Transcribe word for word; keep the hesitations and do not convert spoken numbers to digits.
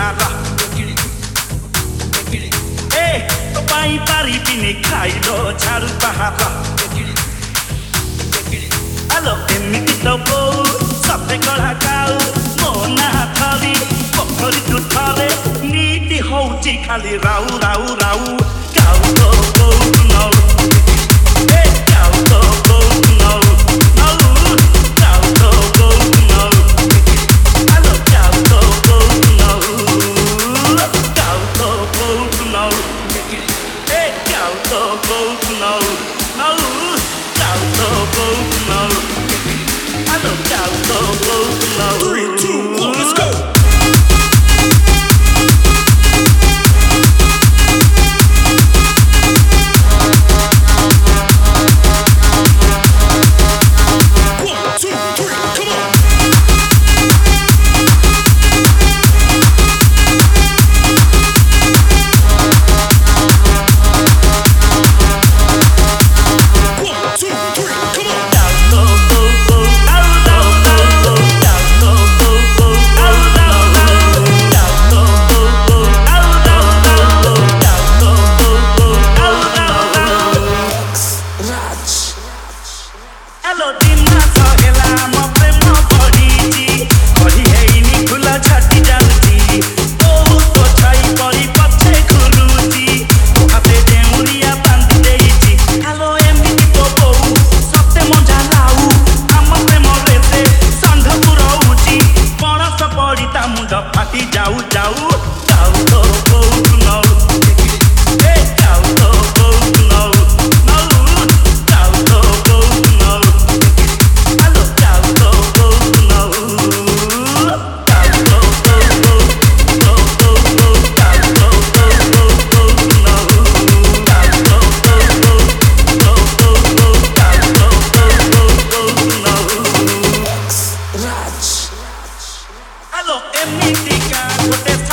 ବାହାର ଏ ତୋ ପାଇଁ ପାରିବିନି ଖାଇଲ ଝାଡୁ ବାହାର ଆଲୋ ଏମିତି ତ ବୋଉ ସତେ କଳା କାଉ ମୋ ନା ଧରି ପୋଖରୀକୁ ଥରେ ନିତି ହଉଛି ଖାଲି ରାଉ ରାଉ ରାଉ କାଉ ତ ବୋଉ ନଉ ଏ କାଉ ତ ବୋଉ ନଉ ନଉ କାଉ ତ ବୋଉ ନଉ ଆଲୋ କାଉ ତ ବୋଉ ନଉ କାଉ ତ ବୋଉ ନଉ ଏ କାଉ ତ ବୋଉ ନଉ ନଉ କାଉ ତ ବୋଉ ନଉ ଆଲୋ କାଉ ତ ବୋଉ ନଉ Three, two, one, let's go! फाटी जाऊ जाऊ काऊ तो बोऊ नऊ ए काऊ तो बोऊ नऊ नऊ काऊ तो बोऊ नऊ आलो काऊ तो बोऊ नऊ काऊ तो बोऊ तो बोऊ काऊ तो बोऊ नऊ काऊ तो बोऊ तो बोऊ काऊ तो बोऊ नऊ Allo, emitica,